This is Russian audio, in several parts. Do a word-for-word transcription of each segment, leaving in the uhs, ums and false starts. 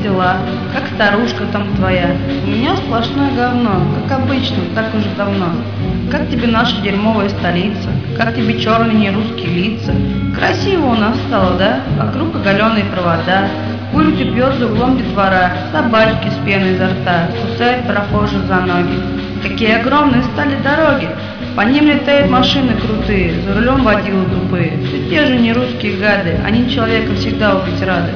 дела? Как старушка там твоя? У меня сплошное говно, как обычно, так уже давно. Как тебе наша дерьмовая столица? Как тебе черные нерусские лица? Красиво у нас стало, да? Вокруг оголенные провода. Курит и пьет за углом детвора, собачки с пеной изо рта, кусают прохожих за ноги. Какие огромные стали дороги! По ним летают машины крутые, за рулем водилы тупые. Все те же нерусские гады, они человека всегда убить рады.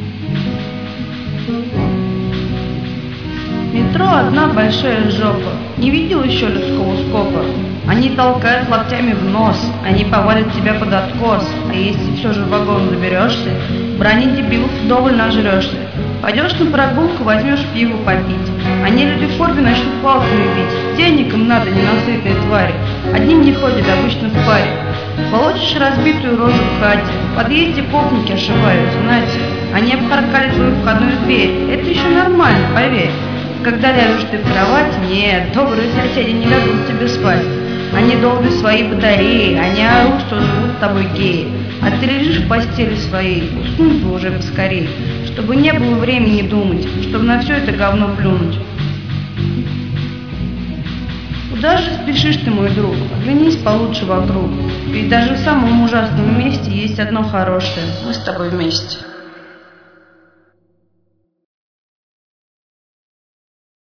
Метро одна большая жопа, не видел еще людского скопа. Они толкают локтями в нос, они повалят тебя под откос. А если все же в вагон заберешься, брони дебилов вдоволь нажрешься. Пойдешь на прогулку, возьмешь пиво попить. Они люди в форме начнут палками бить. Денег им надо, ненасытные твари. Одним не ходят, обычно в паре. Получишь разбитую рожу в хате. В подъезде попники ошибаются, знаете. Они обкаркали твою входную дверь. Это еще нормально, поверь. Когда ляжешь ты в кровать, нет, добрые соседи не дадут тебе спать. Они долбят свои батареи, они орут, что живут с тобой геи. А ты лежишь в постели своей, уснуть бы уже поскорей, чтобы не было времени думать, чтобы на все это говно плюнуть. Куда же спешишь ты, мой друг? Оглянись получше вокруг. Ведь даже в самом ужасном месте есть одно хорошее. Мы с тобой вместе.